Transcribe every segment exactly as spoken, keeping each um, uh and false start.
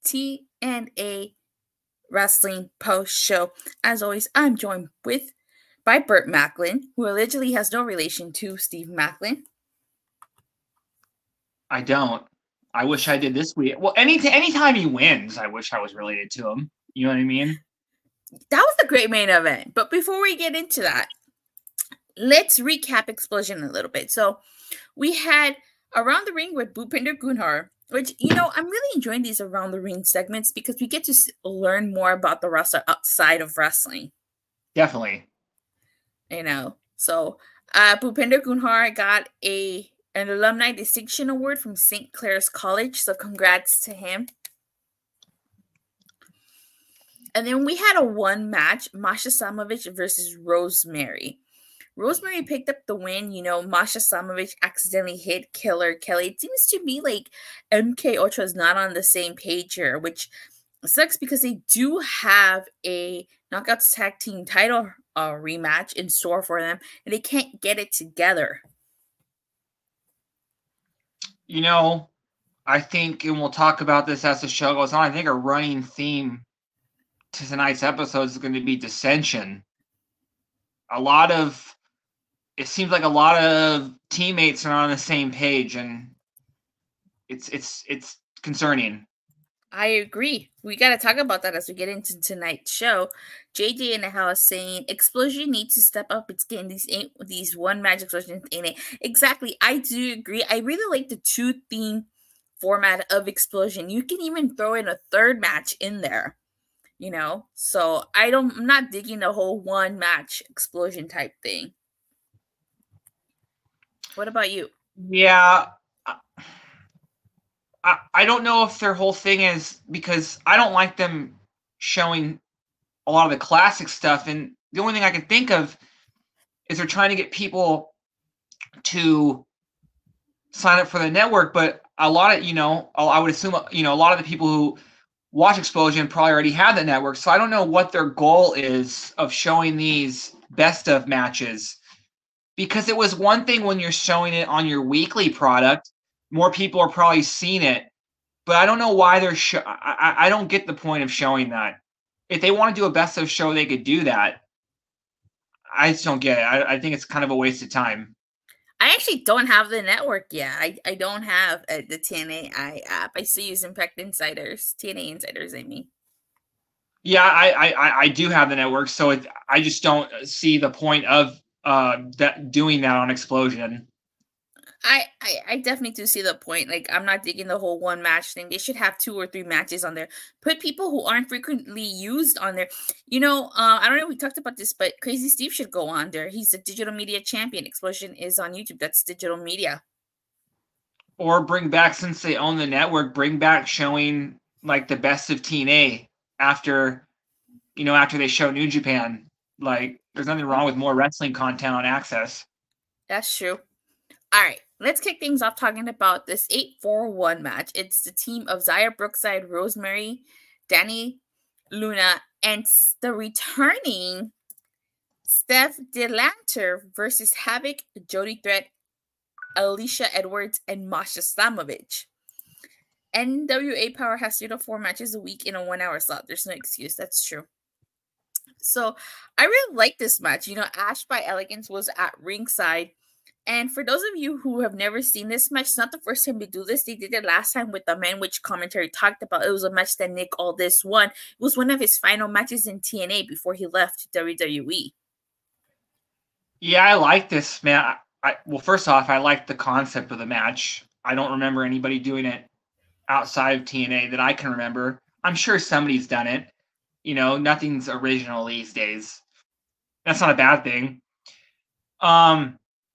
T N A Wrestling Post Show. As always, I'm joined with by Burt Macklin, who allegedly has no relation to Steve Macklin. I don't. I wish I did this week. Well, any anytime he wins, I wish I was related to him. You know what I mean? That was the great main event. But before we get into that, let's recap Explosion a little bit. So we had Around the Ring with Bhupinder Gunhar, which, you know, I'm really enjoying these Around the Ring segments because we get to learn more about the wrestler outside of wrestling. Definitely. You know, so uh, Bhupinder Gunhar got a an alumni distinction award from Saint Clair's College, so congrats to him. And then we had a one match, Masha Samovich versus Rosemary. Rosemary picked up the win. You know, Masha Samovich accidentally hit Killer Kelly. It seems to me like M K Ultra is not on the same page here, which sucks because they do have a Knockouts Tag Team title uh, rematch in store for them, and they can't get it together. You know, I think, and we'll talk about this as the show goes on, I think a running theme to tonight's episode is going to be dissension. A lot of, it seems like a lot of teammates are on the same page, and it's it's it's concerning. I agree. We got to talk about that as we get into tonight's show. J J in the house saying Explosion needs to step up its game. These ain't these one match Explosions ain't it. Exactly. I do agree. I really like the two theme format of Explosion. You can even throw in a third match in there. You know, so I don't. I'm not digging the whole one match Explosion type thing. What about you? Yeah. I, I don't know if their whole thing is, because I don't like them showing a lot of the classic stuff. And the only thing I can think of is they're trying to get people to sign up for the network. But a lot of, you know, I would assume, you know, a lot of the people who watch Explosion probably already have the network. So I don't know what their goal is of showing these best of matches. Because it was one thing when you're showing it on your weekly product. More people are probably seeing it, but I don't know why they're. Sh- I, I don't get the point of showing that. If they want to do a best of show, they could do that. I just don't get it. I, I think it's kind of a waste of time. I actually don't have the network yet. I, I don't have uh, the T N A I app. I still use Impact Insiders, T N A Insiders. I mean. Yeah, I I, I do have the network, so it, I just don't see the point of uh that doing that on Explosion. I, I, I definitely do see the point. Like, I'm not digging the whole one match thing. They should have two or three matches on there. Put people who aren't frequently used on there. You know, uh, I don't know if we talked about this, but Crazy Steve should go on there. He's a digital media champion. Explosion is on YouTube. That's digital media. Or bring back, since they own the network, bring back showing like the best of T N A after, you know, after they show New Japan. Like, there's nothing wrong with more wrestling content on Access. That's true. All right, let's kick things off talking about this eight four one match. It's the team of Zaya Brookside, Rosemary, Danny Luna, and the returning Steph DeLanter versus Havoc, Jody Threat, Alicia Edwards, and Masha Slamovich. N W A Power has three to four matches a week in a one-hour slot. There's no excuse. That's true. So I really like this match. You know, Ash by Elegance was at ringside. And for those of you who have never seen this match, it's not the first time we do this. They did it last time with the man, which commentary talked about. It was a match that Nick Aldis won. It was one of his final matches in T N A before he left W W E. Yeah, I like this, man. I, I, well, first off, I like the concept of the match. I don't remember anybody doing it outside of T N A that I can remember. I'm sure somebody's done it. You know, nothing's original these days. That's not a bad thing. Um...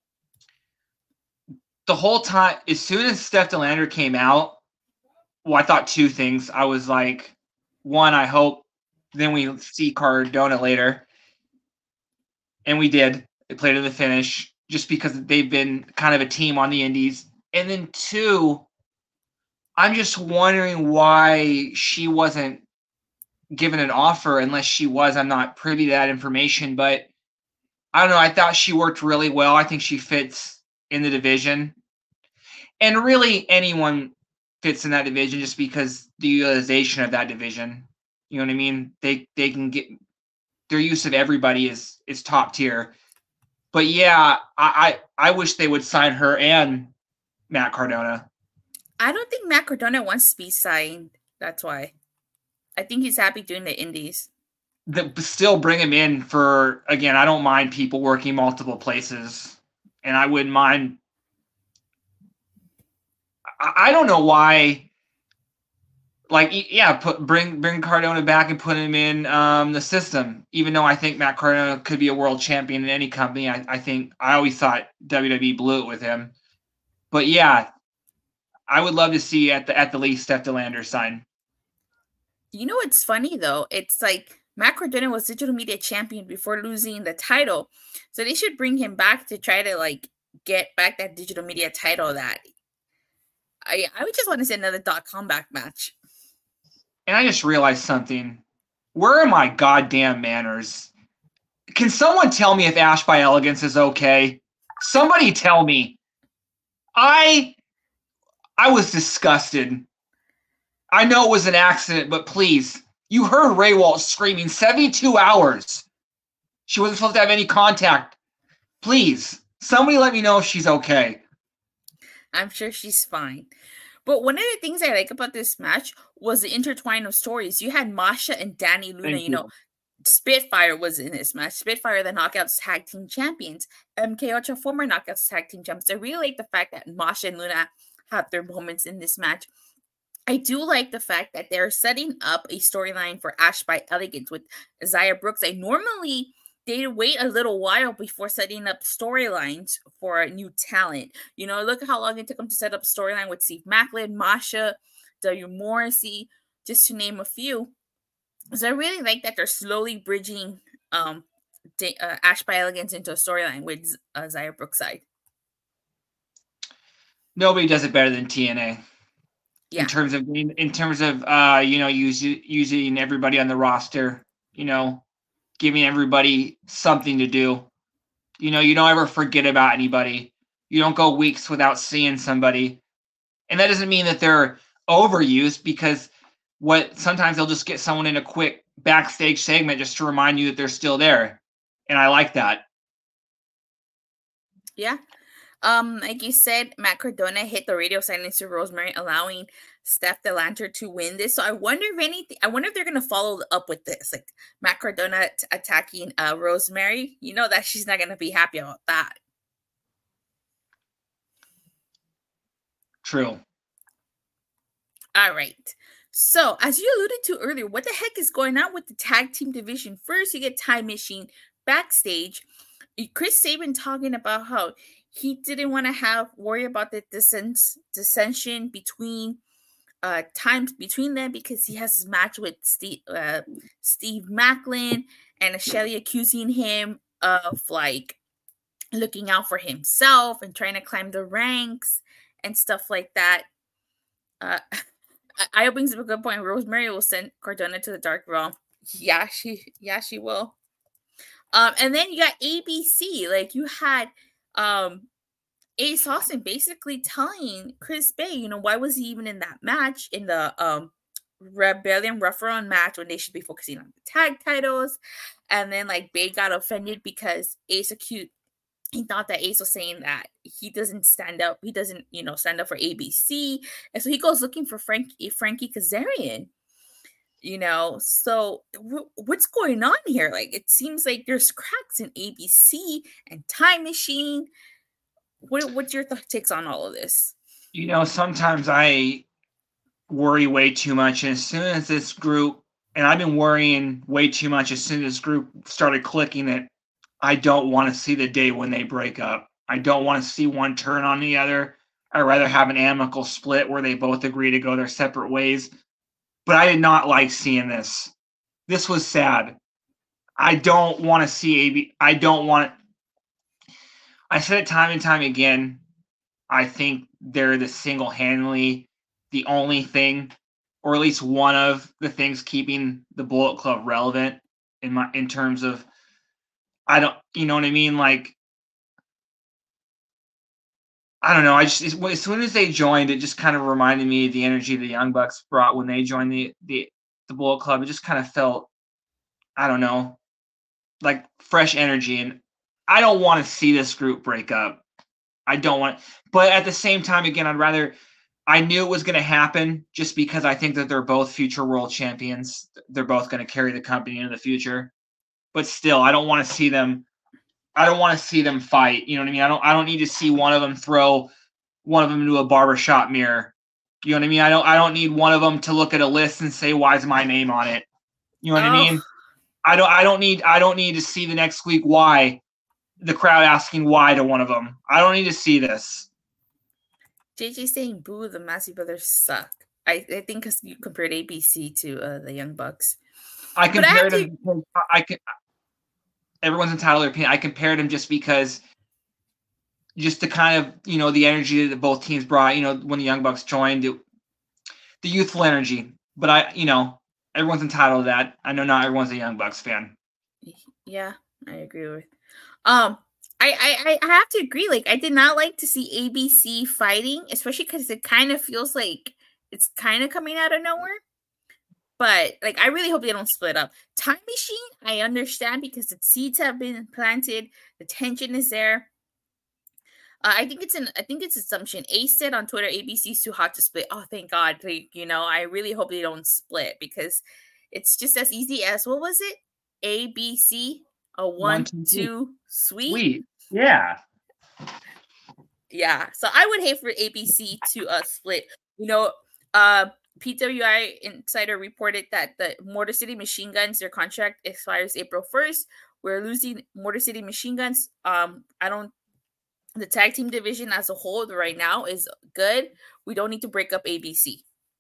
The whole time, as soon as Steph DeLander came out, well, I thought two things. I was like, one, I hope then we see Cardona later. And we did. They played to the finish just because they've been kind of a team on the indies. And then two, I'm just wondering why she wasn't given an offer. Unless she was, I'm not privy to that information. But I don't know. I thought she worked really well. I think she fits in the division. And really anyone fits in that division just because the utilization of that division. You know what I mean? They they can get their use of everybody is is top tier. But yeah, I, I I wish they would sign her and Matt Cardona. I don't think Matt Cardona wants to be signed. That's why. I think he's happy doing the indies. The, still bring him in for, again, I don't mind people working multiple places. And I wouldn't mind. I, I don't know why. Like, yeah, put bring bring Cardona back and put him in um, the system. Even though I think Matt Cardona could be a world champion in any company, I, I think I always thought W W E blew it with him. But yeah, I would love to see at the at the least Steph DeLander sign. You know what's funny though? It's like Matt Cardona was digital media champion before losing the title, so they should bring him back to try to like get back that digital media title. That I I would just want to see another dot comeback match. And I just realized something. Where are my goddamn manners? Can someone tell me if Ash by Elegance is okay? Somebody tell me. I I was disgusted. I know it was an accident, but please. You heard Ray Waltz screaming seventy-two hours. She wasn't supposed to have any contact. Please. Somebody let me know if she's okay. I'm sure she's fine. But one of the things I like about this match was the intertwine of stories. You had Masha and Danny Luna, you. you know, Spitfire was in this match. Spitfire, the Knockouts Tag Team Champions. M K Ultra, former Knockouts Tag Team Champions. I really like the fact that Masha and Luna have their moments in this match. I do like the fact that they're setting up a storyline for Ash by Elegance with Xia Brookside. Normally, they wait a little while before setting up storylines for a new talent. You know, look at how long it took them to set up a storyline with Steve Maclin, Masha, W. Morrissey, just to name a few. So I really like that they're slowly bridging um, de- uh, Ash by Elegance into a storyline with uh, Xia Brookside. Nobody does it better than T N A. Yeah. In terms of in terms of uh, you know, using using everybody on the roster, you know, giving everybody something to do. You know, you don't ever forget about anybody. You don't go weeks without seeing somebody. And that doesn't mean that they're overused, because what sometimes they'll just get someone in a quick backstage segment just to remind you that they're still there. And I like that. Yeah. Um, like you said, Matt Cardona hit the radio silence to Rosemary, allowing Steph DeLander to win this. So I wonder if anything, I wonder if they're going to follow up with this, like Matt Cardona t- attacking uh, Rosemary. You know that she's not going to be happy about that. True. All right. So as you alluded to earlier, what the heck is going on with the tag team division? First, you get Time Machine backstage. Chris Sabin talking about how he didn't want to have worry about the dissens- dissension between uh times between them, because he has his match with Steve uh, Steve Maclin, and Shelly accusing him of like looking out for himself and trying to climb the ranks and stuff like that. Uh, I brings up a good point. Rosemary will send Cardona to the Dark Realm. Yeah, she yeah she will. Um, and then you got A B C. Like you had um. Ace Austin basically telling Chris Bay, you know, why was he even in that match, in the um Rebellion Rough Run match, when they should be focusing on the tag titles. And then like Bay got offended because Ace accused, he thought that Ace was saying that he doesn't stand up, he doesn't, you know, stand up for A B C. And so he goes looking for Frankie Frankie Kazarian. You know, so w- what's going on here? Like, it seems like there's cracks in A B C and Time Machine. What what's your th- takes on all of this? You know, sometimes I worry way too much, and as soon as this group, and I've been worrying way too much as soon as this group started clicking, that I don't want to see the day when they break up. I don't want to see one turn on the other. I'd rather have an amicable split where they both agree to go their separate ways. But I did not like seeing this. This was sad. I don't want to see A B. I don't want it. I said it time and time again. I think they're the single-handedly the only thing, or at least one of the things keeping the Bullet Club relevant in my in terms of, I don't, you know what I mean? Like, I don't know. I just as soon as they joined, it just kind of reminded me of the energy the Young Bucks brought when they joined the the the Bullet Club. It just kind of felt, I don't know, like fresh energy, and I don't want to see this group break up. I don't want, but at the same time, again, I'd rather. I knew it was going to happen just because I think that they're both future world champions. They're both going to carry the company into the future, but still, I don't want to see them. I don't want to see them fight. You know what I mean? I don't. I don't need to see one of them throw one of them into a barbershop mirror. You know what I mean? I don't. I don't need one of them to look at a list and say, "Why is my name on it?" You know what oh. I mean? I don't. I don't need. I don't need to see the next week why. The crowd asking why to one of them. I don't need to see this. J J saying, "Boo! The Massey brothers suck." I, I think because you compared A B C to uh, the Young Bucks. I compared them. To... Because I can. Everyone's entitled to their opinion. I compared them just because, just the kind of you know the energy that both teams brought. You know when the Young Bucks joined, it, the youthful energy. But I, you know, everyone's entitled to that. I know not everyone's a Young Bucks fan. Yeah, I agree with. Um. I, I, I have to agree. Like, I did not like to see A B C fighting, especially because it kind of feels like it's kind of coming out of nowhere. But, like, I really hope they don't split up. Time Machine, I understand because the seeds have been planted. The tension is there. Uh, I think it's an I think it's assumption. Ace said on Twitter, A B C is too hot to split. Oh, thank God. Like, you know, I really hope they don't split because it's just as easy as, what was it? A B C, a one, one two, two sweet. Sweet. Yeah. Yeah. So I would hate for A B C to uh, split. You know, uh, P W I Insider reported that the Motor City Machine Guns, their contract expires April first. We're losing Motor City Machine Guns. Um, I don't, the tag team division as a whole right now is good. We don't need to break up A B C.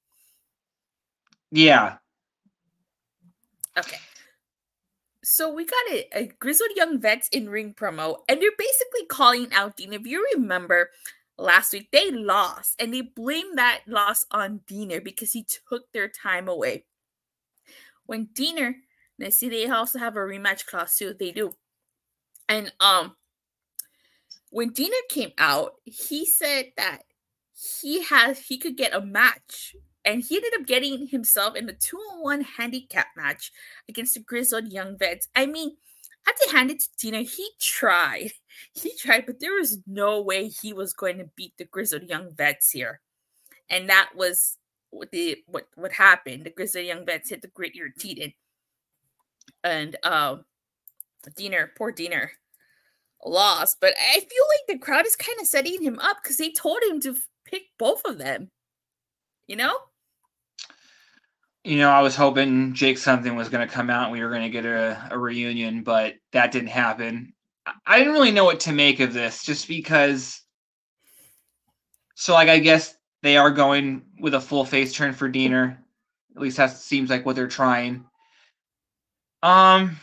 Yeah. Okay. So we got a, a Grizzled Young Vets in ring promo, and they're basically calling out Dean. If you remember last week, they lost, and they blamed that loss on Diener because he took their time away. When Diener, they see they also have a rematch clause too. They do. And um, when Diener came out, he said that he has he could get a match. And he ended up getting himself in the two on one handicap match against the Grizzled Young Vets. I mean, I have to hand it to Tina. He tried. He tried, but there was no way he was going to beat the Grizzled Young Vets here. And that was what the what, what happened. The Grizzled Young Vets hit the Grittier Teton. And um, Diener, poor Diener, lost. But I feel like the crowd is kind of setting him up because they told him to pick both of them. You know? You know, I was hoping Jake something was going to come out and we were going to get a, a reunion, but that didn't happen. I didn't really know what to make of this just because. So, like, I guess they are going with a full face turn for Diener. At least that seems like what they're trying. Um,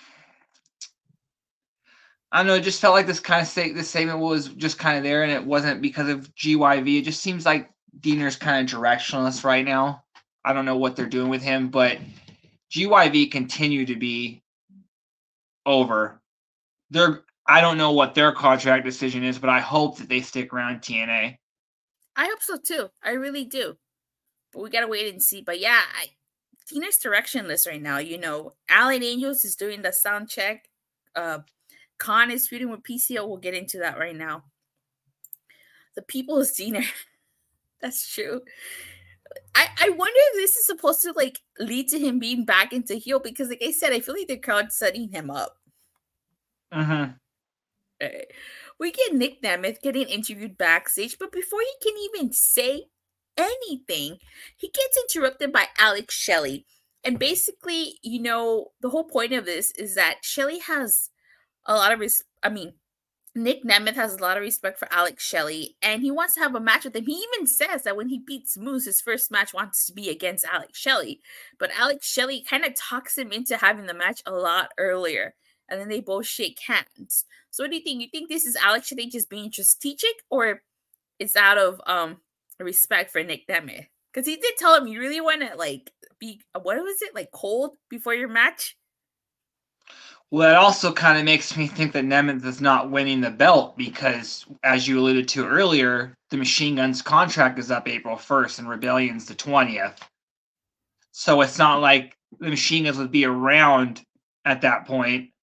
I don't know. It just felt like this kind of st- this segment was just kind of there, and it wasn't because of G Y V. It just seems like Diener's kind of directionless right now. I don't know what they're doing with him, but G Y V continue to be over. They're I don't know what their contract decision is, but I hope that they stick around T N A. I hope so too. I really do. But we gotta wait and see. But yeah, I, Tina's directionless right now. You know, Alan Angels is doing the sound check. Uh, Khan is feuding with P C O. We'll get into that right now. The People's Diener. That's true. I, I wonder if this is supposed to like lead to him being back into heel because, like I said, I feel like the crowd's setting him up. Uh-huh. Right. We get Nick Nemeth getting interviewed backstage, but before he can even say anything, he gets interrupted by Alex Shelley. And basically, you know, the whole point of this is that Shelley has a lot of res- I mean, Nick Nemeth has a lot of respect for Alex Shelley, and he wants to have a match with him. He even says that when he beats Moose, his first match wants to be against Alex Shelley. But Alex Shelley kind of talks him into having the match a lot earlier, and then they both shake hands. So what do you think? You think this is Alex Shelley just being strategic, or it's out of um respect for Nick Nemeth? Because he did tell him you really want to like be, what was it, like cold before your match? Well, it also kind of makes me think that Nemeth is not winning the belt because, as you alluded to earlier, the Machine Gun's contract is up April first and Rebellion's the twentieth. So it's not like the Machine Guns would be around at that point.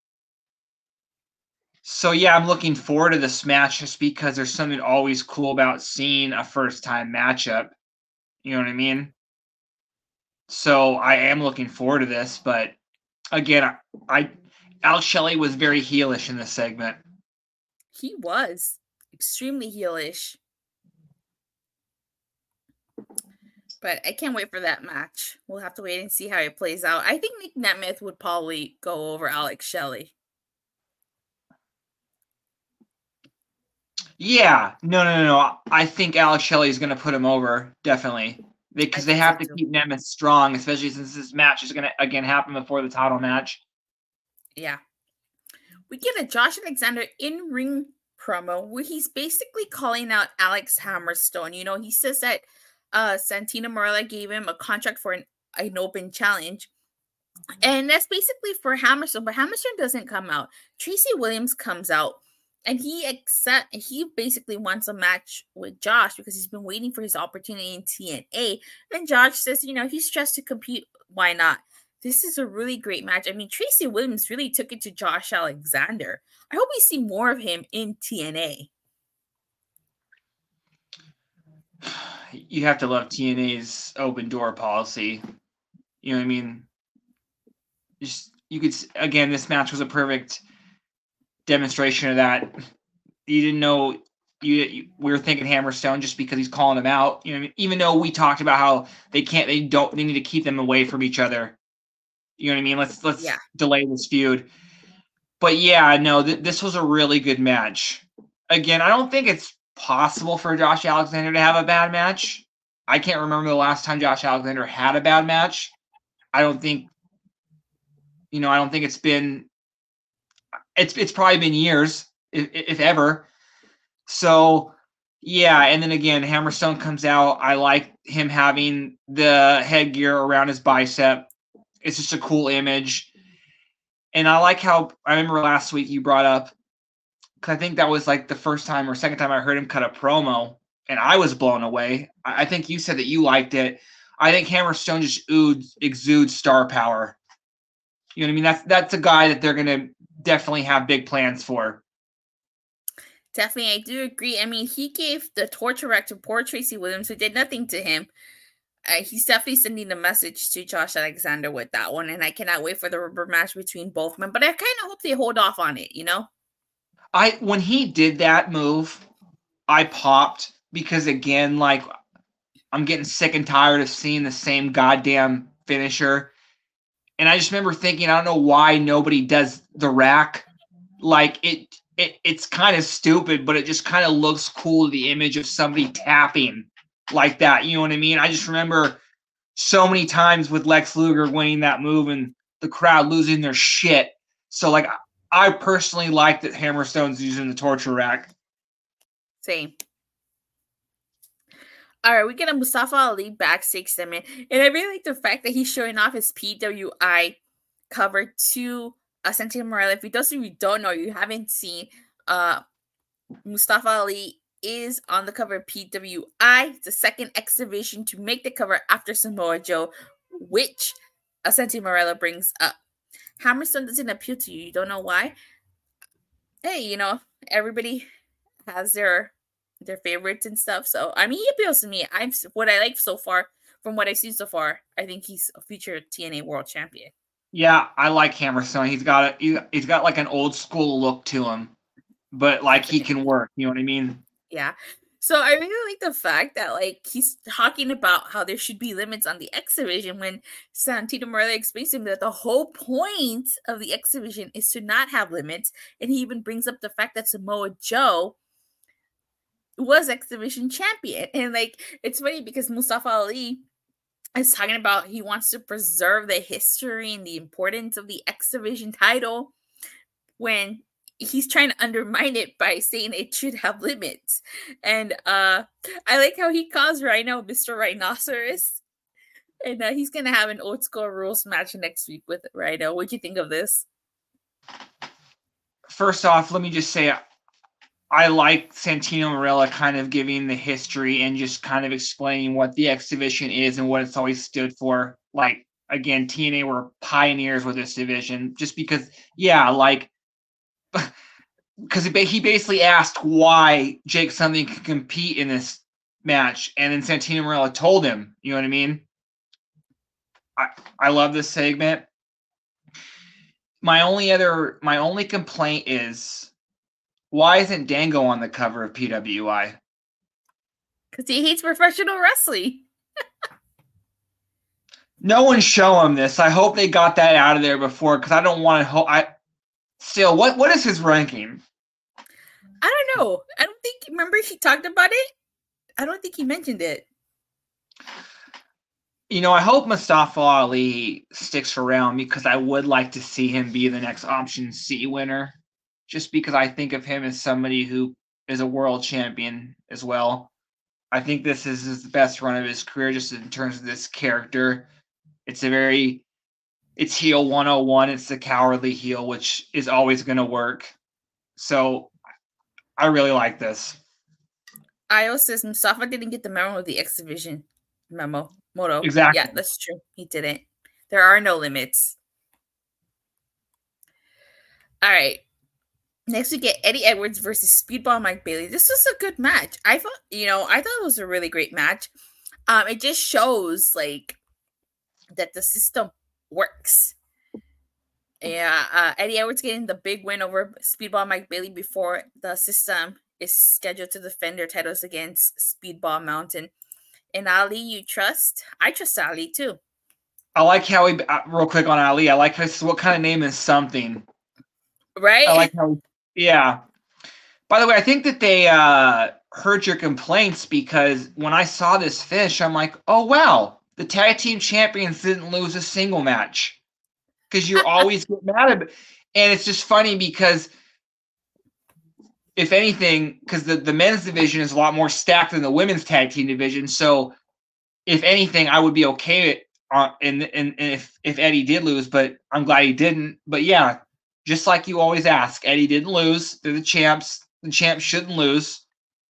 So yeah, I'm looking forward to this match just because there's something always cool about seeing a first-time matchup. You know what I mean? So I am looking forward to this, but again, I, I Alex Shelley was very heelish in this segment. He was extremely heelish. But I can't wait for that match. We'll have to wait and see how it plays out. I think Nick Nemeth would probably go over Alex Shelley. Yeah, no, no, no, no. I think Alex Shelley is going to put him over, definitely. Because they have so to too. keep Nemeth strong, especially since this match is going to, again, happen before the title match. Yeah. We get a Josh Alexander in-ring promo where he's basically calling out Alex Hammerstone. You know, he says that uh, Santino Marella gave him a contract for an, an open challenge. And that's basically for Hammerstone, but Hammerstone doesn't come out. Tracy Williams comes out. And he accept he basically wants a match with Josh because he's been waiting for his opportunity in T N A. And Josh says, you know, he's stressed to compete. Why not? This is a really great match. I mean, Tracy Williams really took it to Josh Alexander. I hope we see more of him in T N A. You have to love T N A's open door policy. You know what I mean? Just you could again, this match was a perfect demonstration of that. You didn't know you, you we were thinking Hammerstone just because he's calling him out. You know, even though we talked about how they can't, they don't, they need to keep them away from each other. You know what I mean? Let's let's yeah. delay this feud. But yeah, no, th- this was a really good match. Again, I don't think it's possible for Josh Alexander to have a bad match. I can't remember the last time Josh Alexander had a bad match. I don't think, you know, I don't think it's been. It's it's probably been years, if, if ever. So, yeah, and then again, Hammerstone comes out. I like him having the headgear around his bicep. It's just a cool image. And I like how, I remember last week you brought up, because I think that was like the first time or second time I heard him cut a promo, and I was blown away. I think you said that you liked it. I think Hammerstone just exudes, exudes star power. You know what I mean? That's, that's a guy that they're going to definitely have big plans for. Definitely, I do agree. I mean, he gave the torture rack to poor Tracy Williams, who did nothing to him. Uh, he's definitely sending a message to Josh Alexander with that one, and I cannot wait for the rubber match between both men. But I kind of hope they hold off on it, you know? I when he did that move, I popped because, again, like, I'm getting sick and tired of seeing the same goddamn finisher. And I just remember thinking, I don't know why nobody does the rack. Like, it, it it's kind of stupid, but it just kind of looks cool to the image of somebody tapping like that. You know what I mean? I just remember so many times with Lex Luger winning that move and the crowd losing their shit. So, like, I personally like that Hammerstone's using the torture rack. Same. All right, we get a Mustafa Ali backstage segment, and I really like the fact that he's showing off his P W I cover to uh, Santino Marella. If you those of you don't know, you haven't seen, uh, Mustafa Ali is on the cover of P W I. It's the second exhibition to make the cover after Samoa Joe, which uh, Santino Marella brings up. Hammerstone doesn't appeal to you. You don't know why? Hey, you know, everybody has their their favorites and stuff. So, I mean, he appeals to me. I'm what I like so far, from what I've seen so far, I think he's a future T N A World Champion. Yeah, I like Hammerstone. He's got a he, he's got like an old school look to him, but like he can work. You know what I mean? Yeah. So I really like the fact that, like, he's talking about how there should be limits on the exhibition when Santino Marella explains to him that the whole point of the exhibition is to not have limits. And he even brings up the fact that Samoa Joe was exhibition champion. And, like, it's funny because Mustafa Ali is talking about he wants to preserve the history and the importance of the exhibition title when he's trying to undermine it by saying it should have limits. And uh, I like how he calls Rhino Mister Rhinoceros. And uh, he's going to have an old school rules match next week with Rhino. What do you think of this? First off, let me just say I like Santino Marella kind of giving the history and just kind of explaining what the X division is and what it's always stood for. Like, again, T N A were pioneers with this division just because, yeah, like, because he basically asked why Jake Something could compete in this match, and then Santino Marella told him, you know what I mean? I, I love this segment. My only other, my only complaint is, why isn't Dango on the cover of P W I? Because he hates professional wrestling. No one show him this. I hope they got that out of there before, because I don't want to. Ho- I still, what what is his ranking? I don't know. I don't think. Remember, he talked about it. I don't think he mentioned it. You know, I hope Mustafa Ali sticks around because I would like to see him be the next Option C winner. Just because I think of him as somebody who is a world champion as well. I think this is his best run of his career just in terms of this character. It's a very, it's heel one oh one. It's the cowardly heel, which is always going to work. So I really like this. Io says Mustafa didn't get the memo of the X Division memo. Moto. Exactly. Yeah, that's true. He didn't. There are no limits. All right. Next, we get Eddie Edwards versus Speedball Mike Bailey. This was a good match. I thought, you know, I thought it was a really great match. Um, it just shows like that the system works. Yeah, uh, Eddie Edwards getting the big win over Speedball Mike Bailey before the system is scheduled to defend their titles against Speedball Mountain. And Ali, you trust? I trust Ali too. I like how he, uh, real quick on Ali, I like how this is what kind of name is something. Right? I like how, yeah. By the way, I think that they uh, heard your complaints because when I saw this fish, I'm like, oh, wow, the tag team champions didn't lose a single match. Because you always get mad at it. And it's just funny because, if anything, because the, the men's division is a lot more stacked than the women's tag team division. So, if anything, I would be okay uh, in, in, in if, if Eddie did lose, but I'm glad he didn't. But yeah, just like you always ask, Eddie didn't lose. They're the champs. The champs shouldn't lose.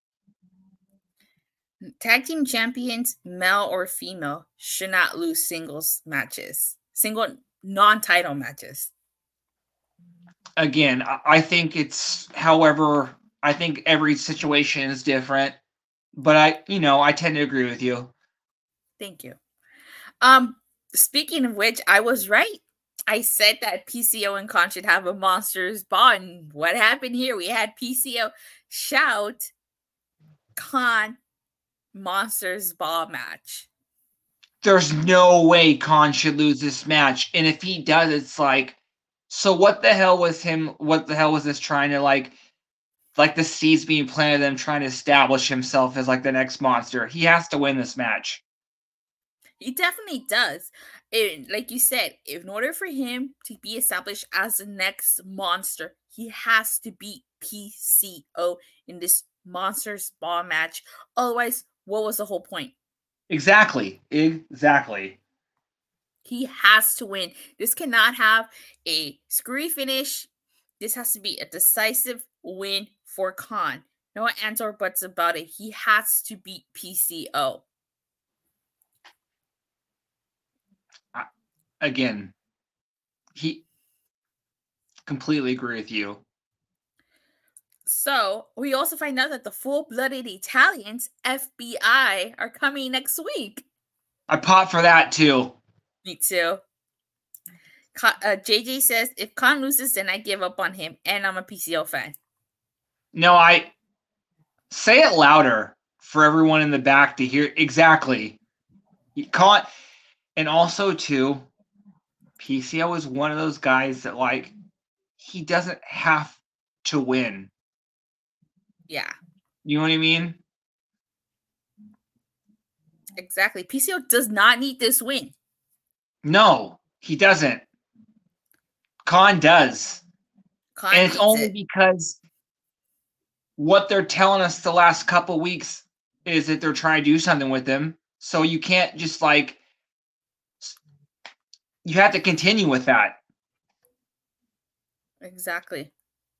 Tag team champions, male or female, should not lose singles matches. Single non-title matches. Again, I think it's, however, I think every situation is different. But I, you know, I tend to agree with you. Thank you. Um, speaking of which, I was right. I said that P C O and Khan should have a Monsters Ball. And what happened here? We had P C O shout Khan Monsters Ball match. There's no way Khan should lose this match. And if he does, it's like, so what the hell was him, what the hell was this trying to like, like the seeds being planted, them trying to establish himself as like the next monster. He has to win this match. He definitely does. It, like you said, in order for him to be established as the next monster, he has to beat P C O in this Monsters Ball match. Otherwise, what was the whole point? Exactly. Exactly. He has to win. This cannot have a screwy finish. This has to be a decisive win for Khan. No ands or buts about it. He has to beat P C O. Again, he completely agree with you. So we also find out that the Full-Blooded Italians, F B I, are coming next week. I popped for that too. Me too. Uh, J J says, if Khan loses, then I give up on him, and I'm a P C O fan. No, I say it louder for everyone in the back to hear. Exactly. Khan, and also too, P C O is one of those guys that like he doesn't have to win. Yeah. You know what I mean? Exactly. P C O does not need this win. No, he doesn't. Khan does. Khan and it's only it. because what they're telling us the last couple weeks is that they're trying to do something with him. So you can't just like, you have to continue with that. Exactly.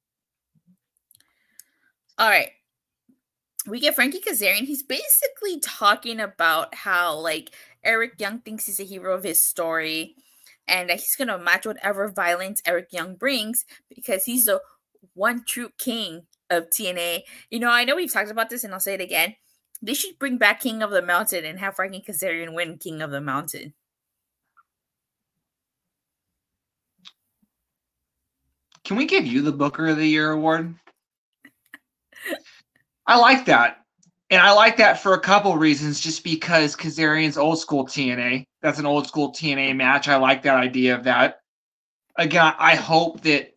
All right. We get Frankie Kazarian. He's basically talking about how, like, Eric Young thinks he's a hero of his story and that he's going to match whatever violence Eric Young brings because he's the one true king of T N A. You know, I know we've talked about this and I'll say it again. They should bring back King of the Mountain and have Frankie Kazarian win King of the Mountain. Can we give you the Booker of the Year award? I like that. And I like that for a couple reasons, just because Kazarian's old school T N A. That's an old school T N A match. I like that idea of that. Again, I hope that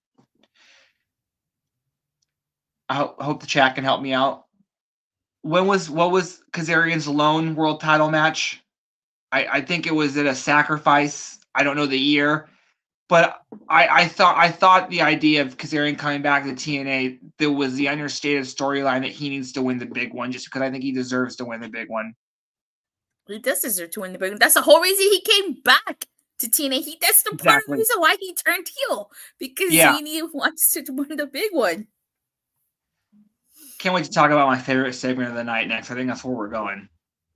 I hope the chat can help me out. When was what was Kazarian's lone world title match? I, I think it was at a Sacrifice. I don't know the year. But I, I thought I thought the idea of Kazarian coming back to T N A, there was the understated storyline that he needs to win the big one, just because I think he deserves to win the big one. He does deserve to win the big one. That's the whole reason he came back to T N A. He that's the exactly. part of the reason why he turned heel, because yeah. he wants to win the big one. Can't wait to talk about my favorite segment of the night next. I think that's where we're going.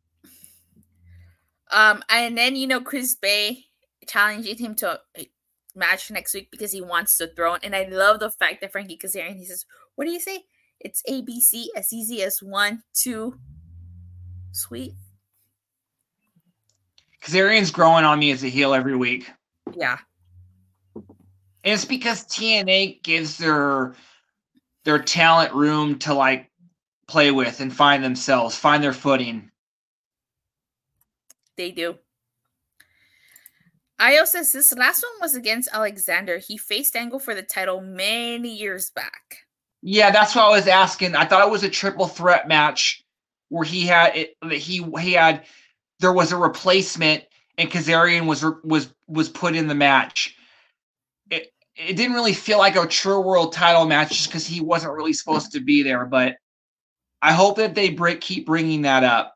Um, and then you know Chris Bay challenging him to a match next week because he wants the throne, and I love the fact that Frankie Kazarian, he says, "What do you say? It's A B C, as easy as one, two, sweet." Kazarian's growing on me as a heel every week. Yeah, and it's because T N A gives their their talent room to like play with and find themselves, find their footing. They do. Io says this last one was against Alexander. He faced Angle for the title many years back. Yeah, that's what I was asking. I thought it was a triple threat match where he had it. He he had there was a replacement and Kazarian was was was put in the match. It it didn't really feel like a true world title match just because he wasn't really supposed to be there. But I hope that they break keep bringing that up.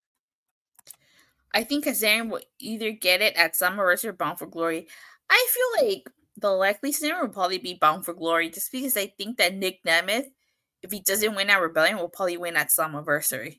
I think Kazarian will either get it at Summerverse or Bound for Glory. I feel like the likely scenario will probably be Bound for Glory, just because I think that Nick Nemeth, if he doesn't win at Rebellion, will probably win at Summerversary.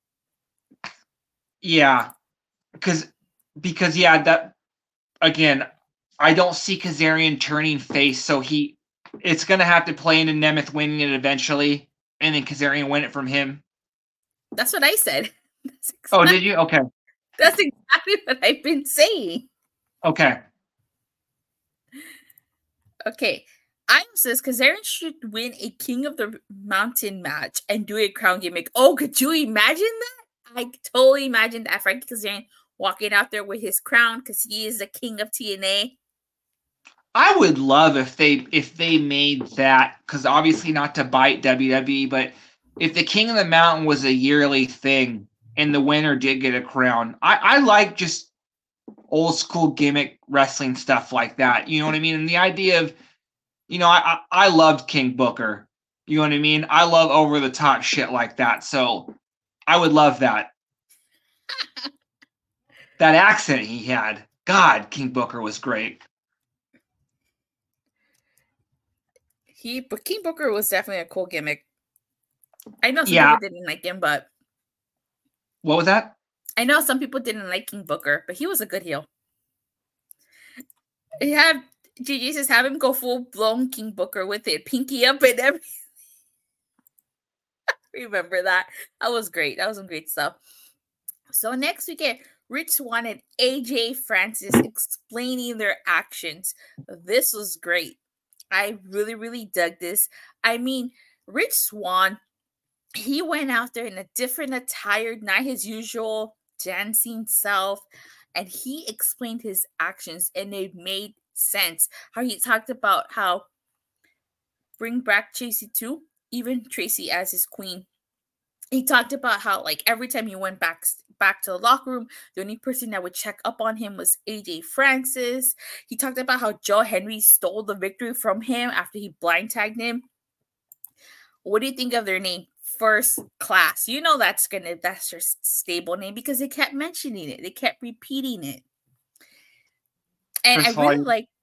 Yeah, because because yeah, that again, I don't see Kazarian turning face, so he it's gonna have to play into Nemeth winning it eventually, and then Kazarian win it from him. That's what I said. Exactly, oh, did you? Okay. That's exactly what I've been saying. Okay. Okay. I says Kazarian should win a King of the Mountain match and do a crown gimmick. Oh, could you imagine that? I totally imagine that Frankie Kazarian walking out there with his crown because he is the king of T N A. I would love if they if they made that, because obviously not to bite W W E, but if the King of the Mountain was a yearly thing and the winner did get a crown. I, I like just old school gimmick wrestling stuff like that. You know what I mean? And the idea of, you know, I, I, I loved King Booker. You know what I mean? I love over the top shit like that. So I would love that. That accent he had. God, King Booker was great. He, but King Booker was definitely a cool gimmick. I know some yeah. people didn't like him, but what was that? I know some people didn't like King Booker, but he was a good heel. He had G G says have him go full blown King Booker with it, pinky up and everything. Remember that? That was great. That was some great stuff. So next we get Rich Swann and A J Francis explaining their actions. This was great. I really, really dug this. I mean, Rich Swann, he went out there in a different attire, not his usual dancing self, and he explained his actions, and it made sense. How he talked about how bring back Tracy too, even Tracy as his queen. He talked about how, like, every time he went back back to the locker room, the only person that would check up on him was A J Francis. He talked about how Joe Henry stole the victory from him after he blind tagged him. What do you think of their name? First Class. You know that's gonna that's their stable name because they kept mentioning it. They kept repeating it. And First I really like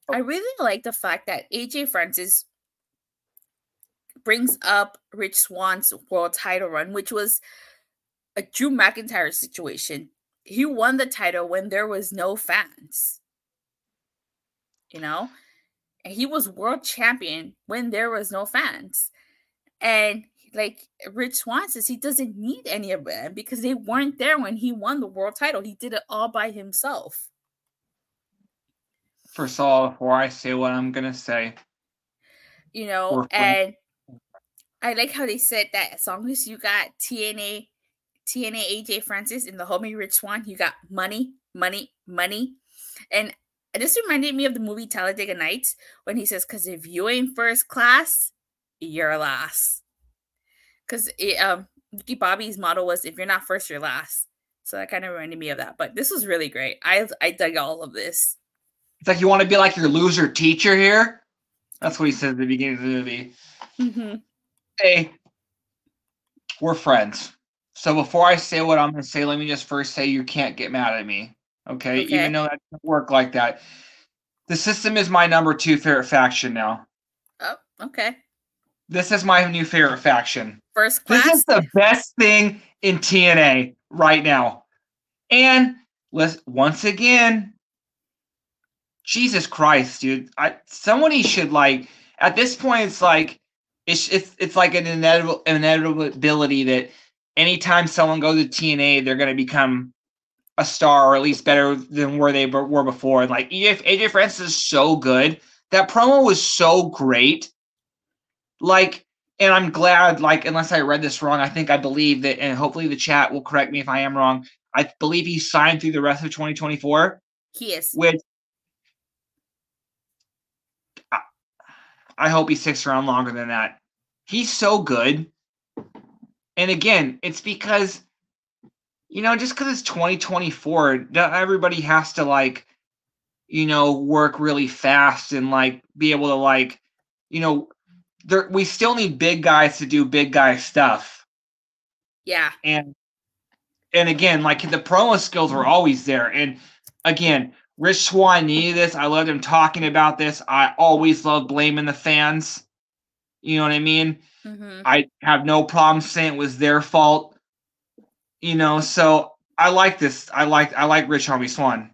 I really like the fact that A J Francis brings up Rich Swann's world title run, which was a Drew McIntyre situation. He won the title when there was no fans. You know? And he was world champion when there was no fans. And like Rich Swann says, he doesn't need any of them because they weren't there when he won the world title. He did it all by himself. First of all, before I say what I'm gonna say, you know, and I like how they said that as long as you got T N A, T N A A J Francis and the homie Rich Swann, you got money, money, money. And this reminded me of the movie Talladega Nights when he says, because if you ain't first class, you're last. Because um, Ricky Bobby's motto was, if you're not first, you're last. So that kind of reminded me of that. But this was really great. I I dug all of this. It's like, you want to be like your loser teacher here? That's what he said at the beginning of the movie. Mm-hmm. Hey, we're friends. So before I say what I'm going to say, let me just first say you can't get mad at me. Okay? Okay. Even though that doesn't work like that. The System is my number two favorite faction now. Oh, okay. This is my new favorite faction. First class? This is the best thing in T N A right now. And let's once again, Jesus Christ, dude. I somebody should like at this point it's like it's it's it's like an inevitable inevitability that anytime someone goes to T N A, they're gonna become a star or at least better than where they were before. And like A J Francis is so good. That promo was so great. Like, and I'm glad, like, unless I read this wrong, I think I believe that, and hopefully the chat will correct me if I am wrong. I believe he signed through the rest of twenty twenty-four. He is. Which I, I hope he sticks around longer than that. He's so good. And again, it's because, you know, just because it's twenty twenty-four, not everybody has to, like, you know, work really fast and, like, be able to, like, you know, there, we still need big guys to do big guy stuff. Yeah. And and again, like the promo skills were always there. And again, Rich Swann needed this. I loved him talking about this. I always love blaming the fans. You know what I mean? Mm-hmm. I have no problem saying it was their fault. You know, so I like this. I like I like Rich Homie Swann.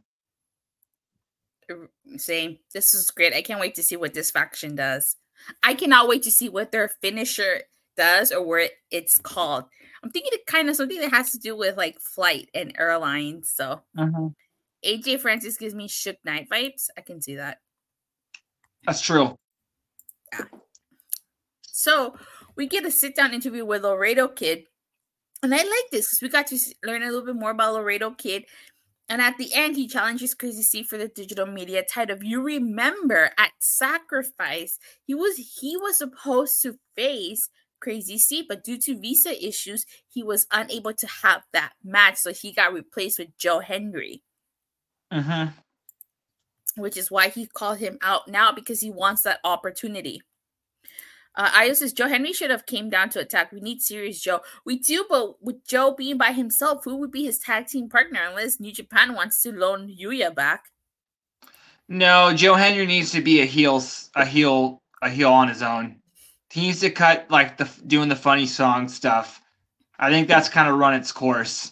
Same. This is great. I can't wait to see what this faction does. I cannot wait to see what their finisher does or what it's called. I'm thinking it kind of something that has to do with like flight and airlines. So mm-hmm. A J Francis gives me Suge Knight vibes. I can see that. That's true. Yeah. So we get a sit down interview with Laredo Kid. And I like this because we got to learn a little bit more about Laredo Kid. And at the end, he challenges Crazy C for the digital media title. You remember at Sacrifice, he was he was supposed to face Crazy C, but due to visa issues, he was unable to have that match. So he got replaced with Joe Henry. Mm-hmm. Which is why he called him out now because he wants that opportunity. Uh, Io says Joe Henry should have came down to attack. We need serious Joe. We do, but with Joe being by himself, who would be his tag team partner unless New Japan wants to loan Yuya back? No, Joe Henry needs to be a heel, a heel, a heel on his own. He needs to cut like the doing the funny song stuff. I think that's kind of run its course.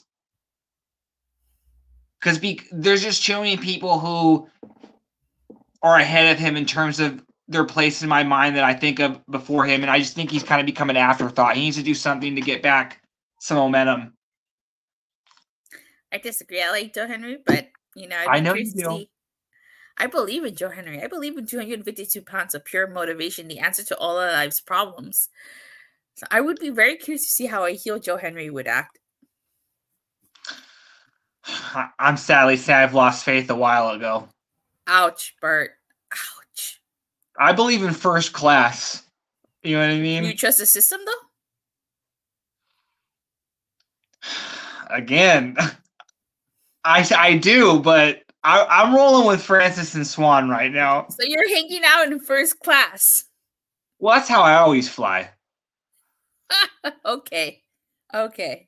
Because be, there's just too many people who are ahead of him in terms of their place in my mind that I think of before him, and I just think he's kind of become an afterthought. He needs to do something to get back some momentum. I disagree. I like Joe Henry, but you know, I know you do. See. I believe in Joe Henry. I believe in two hundred fifty-two pounds of pure motivation, the answer to all our life's problems. So I would be very curious to see how a heel Joe Henry would act. I'm sadly sad I've lost faith a while ago. Ouch, Bert. Ouch. I believe in first class. You know what I mean? Do you trust the system, though? Again, I, I do, but I, I'm rolling with Francis and Swann right now. So you're hanging out in first class. Well, that's how I always fly. Okay. Okay.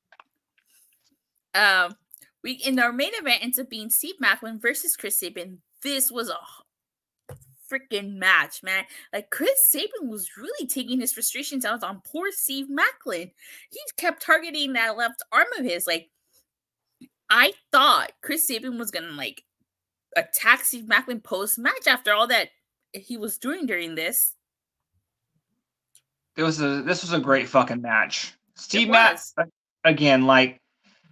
Um, we in our main event ends up being Steve Maclin versus Chris Sabin this was a freaking match, man. Like, Chris Sabin was really taking his frustrations out on poor Steve Maclin. He kept targeting that left arm of his. Like, I thought Chris Sabin was gonna like attack Steve Maclin post match after all that he was doing during this. It was a this was a great fucking match. Steve Maclin again, like,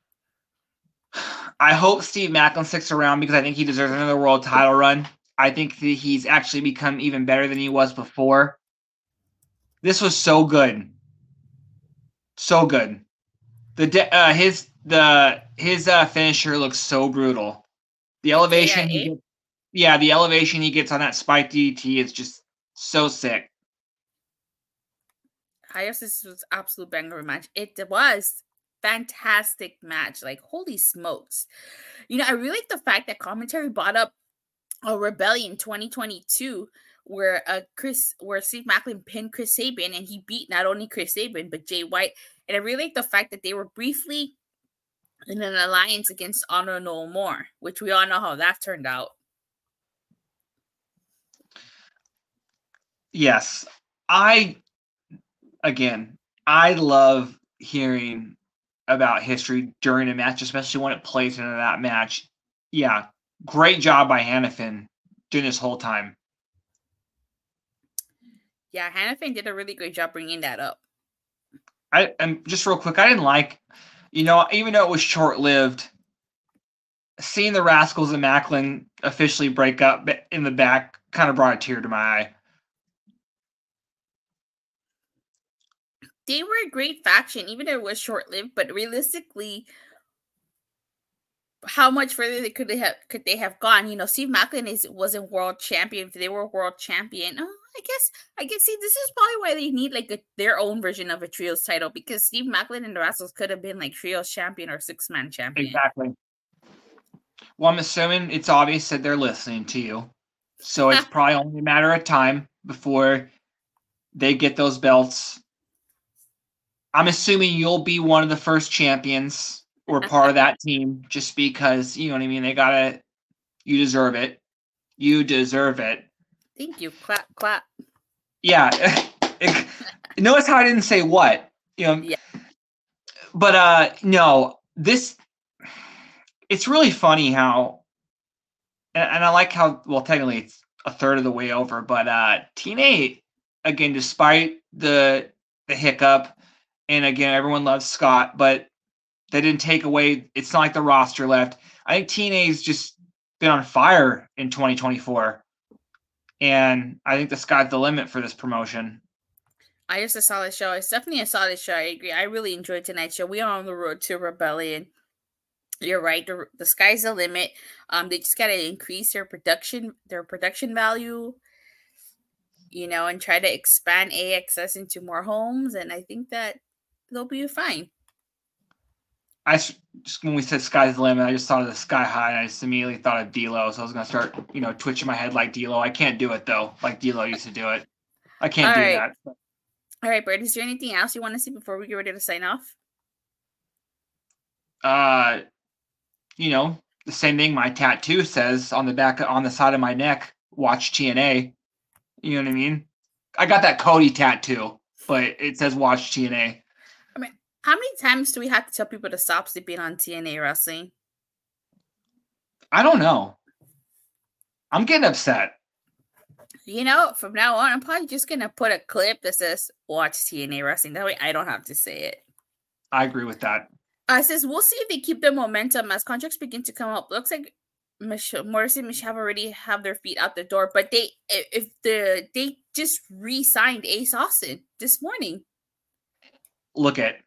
I hope Steve Maclin sticks around because I think he deserves another world title run. I think that he's actually become even better than he was before. This was so good, so good. The de- uh, his the his uh, finisher looks so brutal. The elevation, he gets, yeah, the elevation he gets on that spike D D T is just so sick. I guess this was absolute banger match. It was fantastic match. Like, holy smokes! You know, I really like the fact that commentary brought up a Rebellion twenty twenty-two where uh Chris where Steve Maclin pinned Chris Sabin and he beat not only Chris Sabin but Jay White. And I really like the fact that they were briefly in an alliance against Honor No More, which we all know how that turned out. Yes. I again, I love hearing about history during a match, especially when it plays into that match. Yeah. Great job by Hannafin doing this whole time. Yeah, Hannafin did a really great job bringing that up. I and just real quick, I didn't like, you know, even though it was short-lived, seeing the Rascals and Maclin officially break up in the back kind of brought a tear to my eye. They were a great faction, even though it was short-lived, but realistically, how much further they could they have could they have gone? You know, Steve Maclin is wasn't world champion. If they were world champion, oh, I guess I guess see this is probably why they need like a, their own version of a trios title, because Steve Maclin and the Rascals could have been like trios champion or six man champion. Exactly. Well, I'm assuming it's obvious that they're listening to you, so it's probably only a matter of time before they get those belts. I'm assuming you'll be one of the first champions or part of that team, just because, you know what I mean? They gotta, you deserve it. You deserve it. Thank you. Clap, clap. Yeah. Notice how I didn't say what, you know? Yeah. But, uh, no, this, it's really funny how, and, and I like how, well, technically it's a third of the way over, but, uh, T N A, again, despite the, the hiccup, and again, everyone loves Scott, but they didn't take away. It's not like the roster left. I think T N A's just been on fire in twenty twenty-four. And I think the sky's the limit for this promotion. I just a solid show. It's definitely a solid show. I agree. I really enjoyed tonight's show. We are on the road to Rebellion. You're right. The, the sky's the limit. Um, they just got to increase their production, their production value, you know, and try to expand A X S into more homes. And I think that they'll be fine. I just, when we said sky's the limit, I just thought of the Sky High, and I just immediately thought of D-Lo. So I was gonna start, you know, twitching my head like D-Lo. I can't do it though, like D-Lo used to do it. I can't All do right. that. All right, Bird. Is there anything else you want to see before we get ready to sign off? Uh, you know, the same thing my tattoo says on the back, on the side of my neck. Watch T N A. You know what I mean? I got that Cody tattoo, but it says watch T N A. I mean, how many times do we have to tell people to stop sleeping on T N A wrestling? I don't know. I'm getting upset. You know, from now on, I'm probably just going to put a clip that says watch T N A wrestling. That way I don't have to say it. I agree with that. Uh, it says, we'll see if they keep the momentum as contracts begin to come up. Looks like Mich- Morrissey and Michelle already have their feet out the door, but they if the they just re-signed Ace Austin this morning. Look at,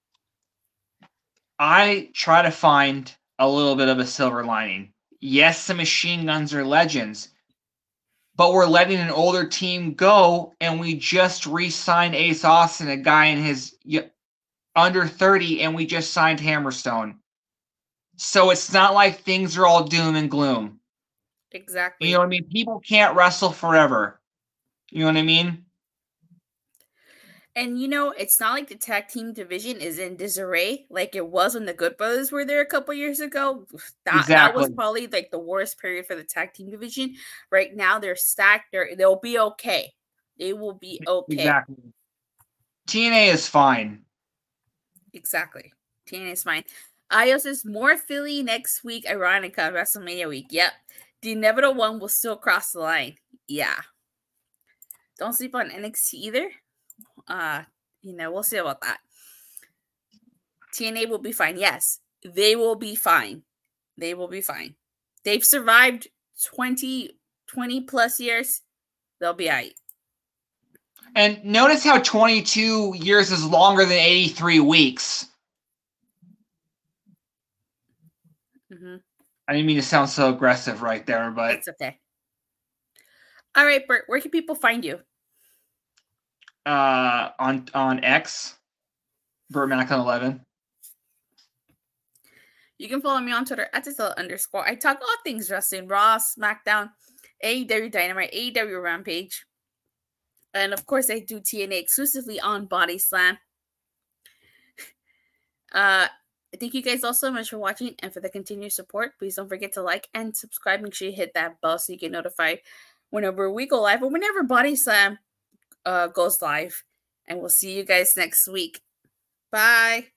I try to find a little bit of a silver lining. Yes, the Machine Guns are legends, but we're letting an older team go, and we just re-signed Ace Austin, a guy in his under thirty, and we just signed Hammerstone. So it's not like things are all doom and gloom. Exactly. You know what I mean? People can't wrestle forever. You know what I mean? And, you know, it's not like the tag team division is in disarray like it was when the Good Brothers were there a couple years ago. That Exactly. that was probably like the worst period for the tag team division. Right now, they're stacked. They're, they'll be okay. They will be okay. Exactly. T N A is fine. Exactly. T N A is fine. Io says more Philly next week, Ironica, WrestleMania week. Yep. The inevitable one will still cross the line. Yeah. Don't sleep on N X T either. Uh, you know, we'll see about that. T N A will be fine. Yes, they will be fine. They will be fine. They've survived twenty, twenty plus years. They'll be all right. And notice how twenty-two years is longer than eighty-three weeks. Mm-hmm. I didn't mean to sound so aggressive right there, but it's okay. All right, Bert, where can people find you? Uh, on on X, Bert Macklin eleven. You can follow me on Twitter at Giselle underscore. I talk all things wrestling, Raw, SmackDown, A E W Dynamite, A E W Rampage. And of course, I do T N A exclusively on Body Slam. Uh, thank you guys all so much for watching and for the continued support. Please don't forget to like and subscribe. Make sure you hit that bell so you get notified whenever we go live or whenever Body Slam uh, goes live. And we'll see you guys next week. Bye.